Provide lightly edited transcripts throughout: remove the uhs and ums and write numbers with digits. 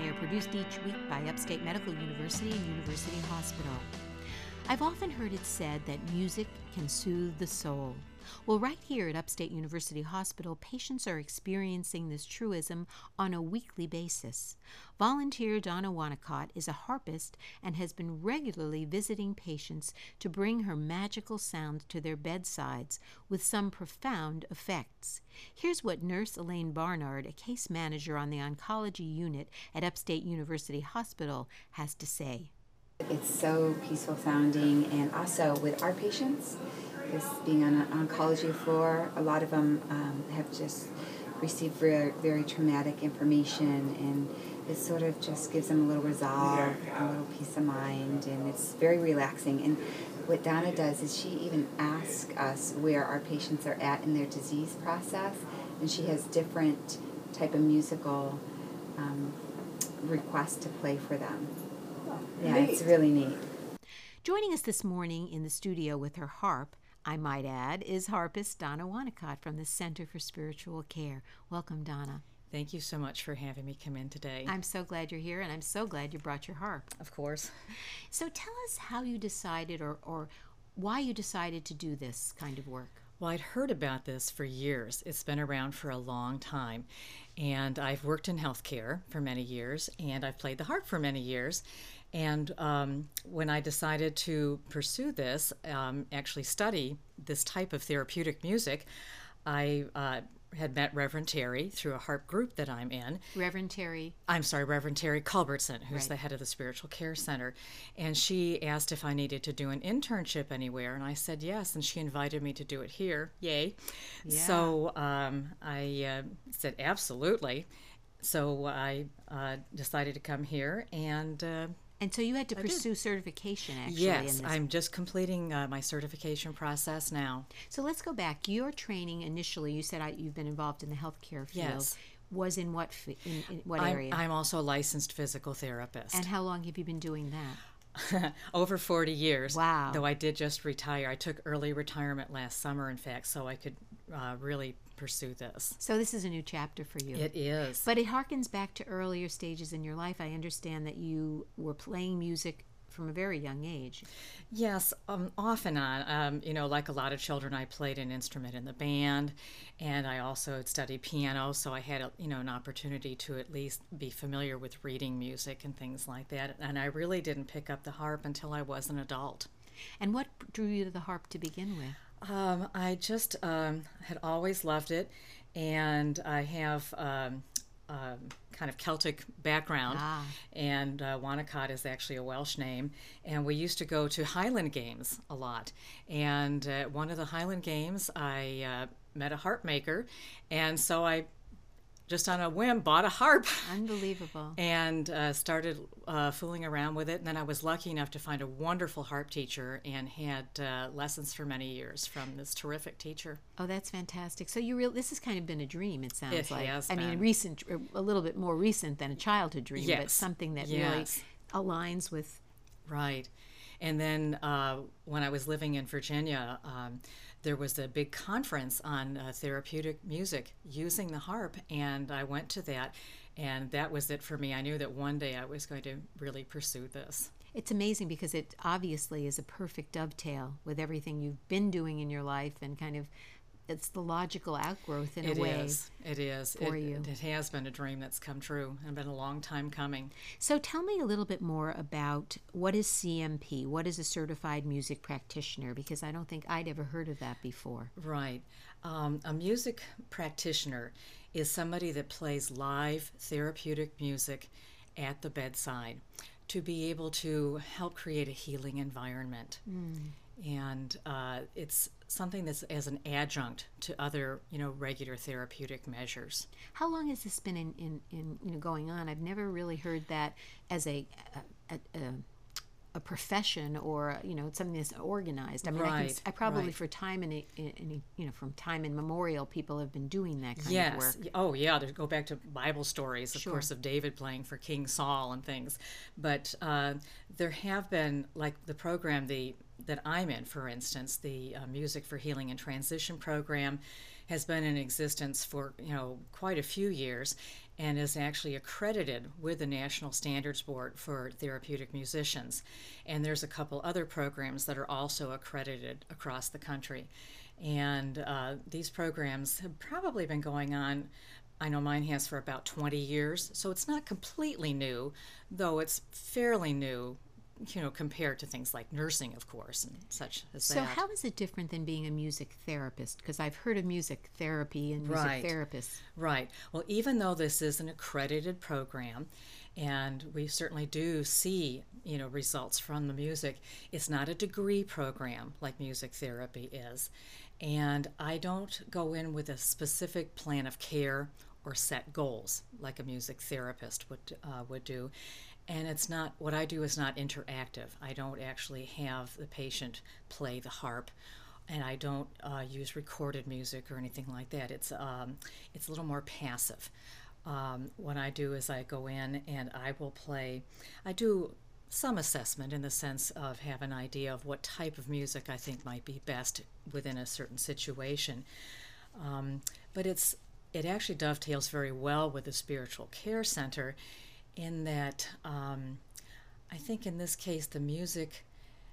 Healthcare, produced each week by Upstate Medical University and University Hospital. I've often heard it said that music can soothe the soul. Well, right here at Upstate University Hospital, patients are experiencing this truism on a weekly basis. Volunteer Donna Wanacott is a harpist and has been regularly visiting patients to bring her magical sounds to their bedsides with some profound effects. Here's what Nurse Elaine Barnard, a case manager on the oncology unit at Upstate University Hospital, has to say. It's so peaceful sounding, and also with our patients, this being on an oncology floor, a lot of them have just received very, very traumatic information, and it sort of just gives them a little resolve, a little peace of mind, and it's very relaxing. And what Donna does is she even asks us where our patients are at in their disease process, and she has different type of musical requests to play for them. Yeah, it's really neat. Joining us this morning in the studio with her harp, I might add, is harpist Donna Wanacott from the Center for Spiritual Care. Welcome, Donna. Thank you so much for having me come in today. I'm so glad you're here, and I'm so glad you brought your harp. Of course. So tell us how you decided or why you decided to do this kind of work. Well, I'd heard about this for years. It's been around for a long time. And I've worked in healthcare for many years, and I've played the harp for many years. And when I decided to pursue this, actually study this type of therapeutic music, I had met Reverend Terry through a harp group that I'm in. Reverend Terry Culbertson, who's Right. the head of the Spiritual Care Center. And she asked if I needed to do an internship anywhere, and I said yes, and she invited me to do it here. Yay. Yeah. So I said absolutely. So I decided to come here, and so you had to pursue certification, actually. yes, in this. I'm just completing my certification process now. So let's go back. Your training initially, you said you've been involved in the healthcare field. Yes. Was in what in what area? I'm also a licensed physical therapist. And how long have you been doing that? Over 40 years. Wow. Though I did just retire. I took early retirement last summer, in fact, so I could really pursue this. So this is a new chapter for you. It is. But it harkens back to earlier stages in your life. I understand that you were playing music from a very young age. Yes, off and on. Like a lot of children, I played an instrument in the band, and I also had studied piano, so I had an opportunity to at least be familiar with reading music and things like that. And I really didn't pick up the harp until I was an adult. And what drew you to the harp to begin with? I just had always loved it, and I have kind of Celtic background, and Wanacott is actually a Welsh name, and we used to go to Highland games a lot. And at one of the Highland games, I met a harp maker, and so I just on a whim bought a harp. Unbelievable. And started fooling around with it. And then I was lucky enough to find a wonderful harp teacher and had lessons for many years from this terrific teacher. Oh, that's fantastic. So this has kind of been a dream, it sounds It like. has I mean, been. a little bit more recent than a childhood dream, but Yes. something that Yes. really aligns with. Right. And then when I was living in Virginia, there was a big conference on therapeutic music using the harp, and I went to that, and that was it for me. I knew that one day I was going to really pursue this. It's amazing because it obviously is a perfect dovetail with everything you've been doing in your life, and kind of it's the logical outgrowth in a way. It is. For you. It has been a dream that's come true and been a long time coming. So tell me a little bit more about what is CMP? What is a certified music practitioner? Because I don't think I'd ever heard of that before. Right. A music practitioner is somebody that plays live therapeutic music at the bedside to be able to help create a healing environment. And it's something that's as an adjunct to other, regular therapeutic measures. How long has this been in going on? I've never really heard that as a profession or something that's organized. I mean, Right, I probably right. for time from time immemorial, people have been doing that kind Yes. of work. Oh, yeah. Go back to Bible stories, of Sure. course, of David playing for King Saul and things. But there have been, like the program that I'm in, for instance, the Music for Healing and Transition program has been in existence for quite a few years, and is actually accredited with the National Standards Board for Therapeutic Musicians. And there's a couple other programs that are also accredited across the country. And these programs have probably been going on, I know mine has, for about 20 years, so it's not completely new, though it's fairly new, compared to things like nursing, of course, and such as that. So how is it different than being a music therapist? Because I've heard of music therapy and music therapists. Right. Well, even though this is an accredited program, and we certainly do see, results from the music, it's not a degree program like music therapy is. And I don't go in with a specific plan of care or set goals like a music therapist would do. And it's not, what I do is not interactive. I don't actually have the patient play the harp, and I don't use recorded music or anything like that. It's a little more passive. What I do is I go in and I will play. I do some assessment in the sense of have an idea of what type of music I think might be best within a certain situation. But it actually dovetails very well with the spiritual care center, in that I think in this case the music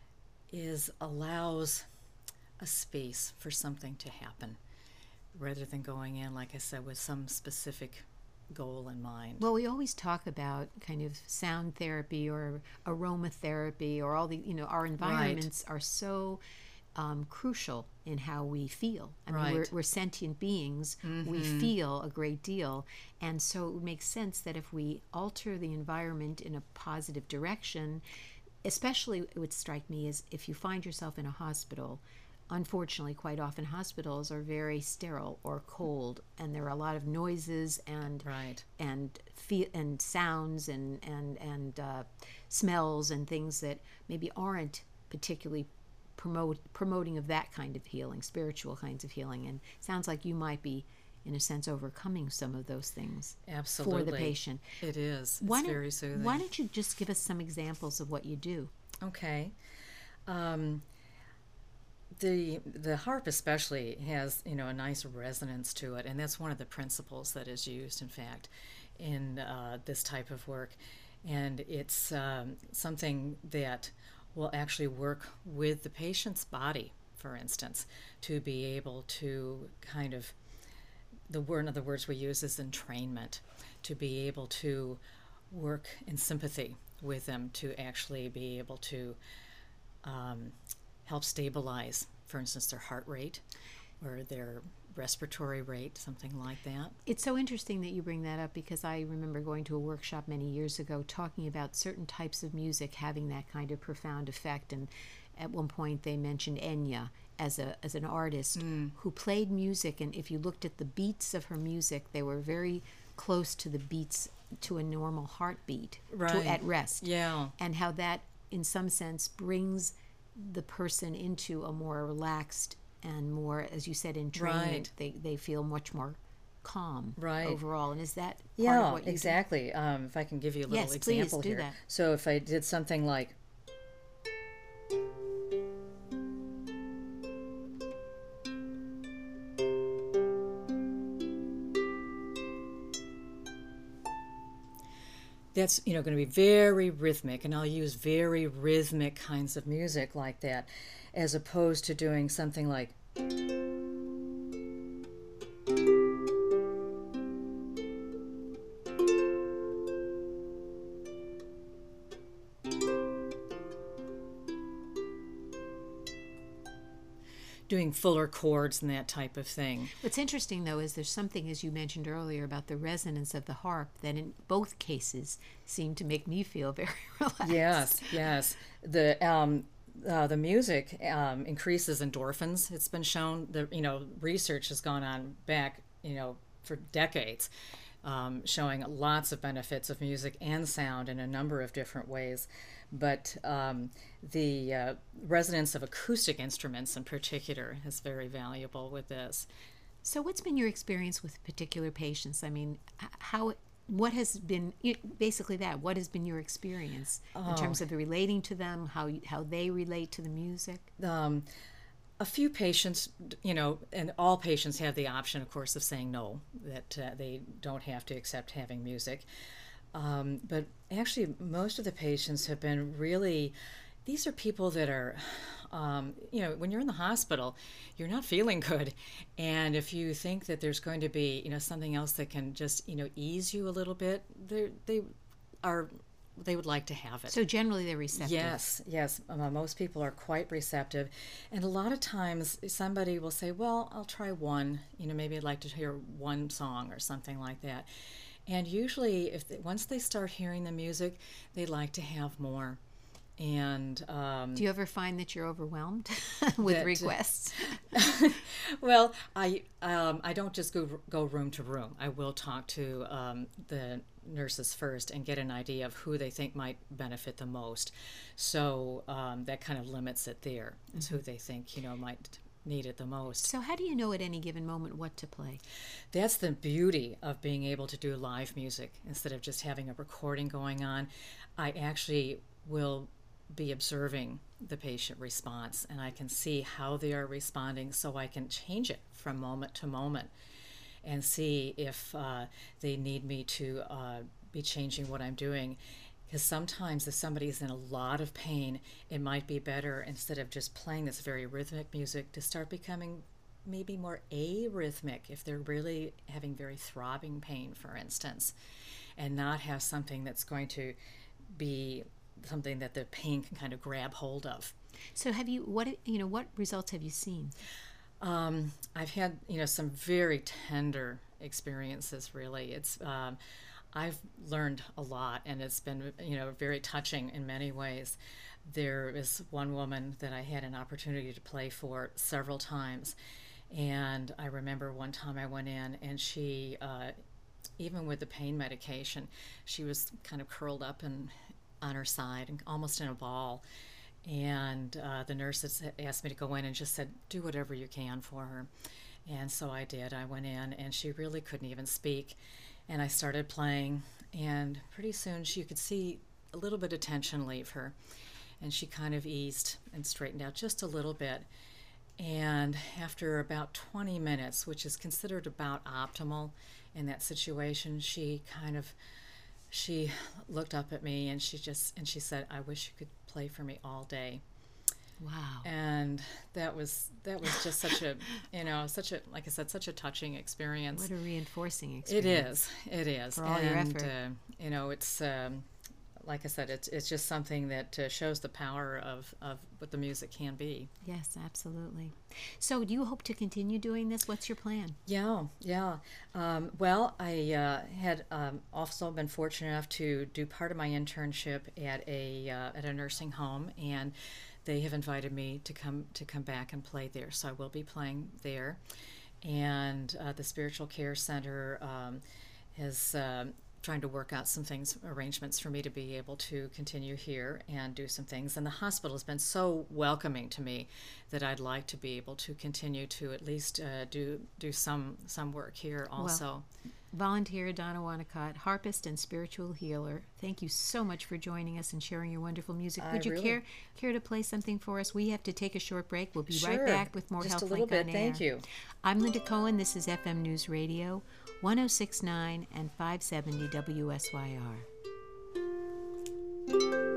allows a space for something to happen, rather than going in, like I said, with some specific goal in mind. Well, we always talk about kind of sound therapy or aromatherapy, or all the, our environments are so crucial in how we feel. I mean, we're sentient beings. We feel a great deal. And so it makes sense that if we alter the environment in a positive direction, especially it would strike me as if you find yourself in a hospital. Unfortunately, quite often hospitals are very sterile or cold, and there are a lot of noises and and sounds and smells and things that maybe aren't particularly promoting of that kind of healing, spiritual kinds of healing. And it sounds like you might be, in a sense, overcoming some of those things. Absolutely. For the patient. It is. It's very soothing. Why don't you just give us some examples of what you do? Okay. The harp especially has, a nice resonance to it, and that's one of the principles that is used, in fact, in this type of work. And it's something that will actually work with the patient's body, for instance, to be able to kind of, one of the words we use is entrainment, to be able to work in sympathy with them, to actually be able to help stabilize, for instance, their heart rate or their respiratory rate, something like that. It's so interesting that you bring that up, because I remember going to a workshop many years ago talking about certain types of music having that kind of profound effect. And at one point they mentioned Enya as an artist who played music, and if you looked at the beats of her music, they were very close to the beats to a normal heartbeat at rest. Yeah. And how that, in some sense, brings the person into a more relaxed and more, as you said, entrainment. They feel much more calm overall. And is that part of what you exactly. If I can give you a little example please do here. That. So if I did something like, that's going to be very rhythmic, and I'll use very rhythmic kinds of music like that, as opposed to doing something like doing fuller chords and that type of thing. What's interesting, though, is there's something, as you mentioned earlier, about the resonance of the harp that in both cases seem to make me feel very relaxed. Yes. The music increases endorphins. It's been shown. Research has gone on back, for decades, showing lots of benefits of music and sound in a number of different ways. But the resonance of acoustic instruments in particular is very valuable with this. So what's been your experience with particular patients? I mean, what has been, basically that, what has been your experience in terms of relating to them, how they relate to the music? A few patients, and all patients have the option, of course, of saying no, that they don't have to accept having music. But actually, most of the patients have been really, these are people that are, when you're in the hospital, you're not feeling good. And if you think that there's going to be, something else that can just, ease you a little bit, they would like to have it. So generally they're receptive. Yes. Most people are quite receptive. And a lot of times somebody will say, well, I'll try one, maybe I'd like to hear one song or something like that. And usually once they start hearing the music, they like to have more. And do you ever find that you're overwhelmed with requests? Well, I don't just go room to room. I will talk to the nurses first and get an idea of who they think might benefit the most. So that kind of limits it there. It's who they think might need it the most. So how do you know at any given moment what to play? That's the beauty of being able to do live music instead of just having a recording going on. I actually will be observing the patient response, and I can see how they are responding, so I can change it from moment to moment and see if they need me to be changing what I'm doing. Because sometimes if somebody's in a lot of pain, it might be better, instead of just playing this very rhythmic music, to start becoming maybe more arrhythmic if they're really having very throbbing pain, for instance, and not have something that's going to be something that the pain can kind of grab hold of. So what results have you seen? I've had some very tender experiences. Really, it's I've learned a lot, and it's been very touching in many ways. There is one woman that I had an opportunity to play for several times, and I remember one time I went in, and she even with the pain medication, she was kind of curled up and on her side and almost in a ball. And the nurse asked me to go in and just said, do whatever you can for her. And so I did. I went in, and she really couldn't even speak. And I started playing, and pretty soon you could see a little bit of tension leave her. And she kind of eased and straightened out just a little bit. And after about 20 minutes, which is considered about optimal in that situation, she looked up at me, and she said, I wish you could play for me all day. Wow. And that was just such a like I said, such a touching experience. What a reinforcing experience. It is for all your effort. It's like I said, it's just something that shows the power of what the music can be. Yes, absolutely. So do you hope to continue doing this? What's your plan? Yeah. Well, I had also been fortunate enough to do part of my internship at a nursing home, and they have invited me to come back and play there. So I will be playing there. And the Spiritual Care Center is trying to work out some arrangements for me to be able to continue here and do some things. And the hospital has been so welcoming to me that I'd like to be able to continue to at least do some work here also. Well, volunteer Donna Wonnacott, harpist and spiritual healer, thank you so much for joining us and sharing your wonderful music. Would you care to play something for us? We have to take a short break. We'll be right back with more Just Health a little Link bit. on Air. Thank you. I'm Linda Cohen. This is FM News Radio, 106.9 and 570 WSYR.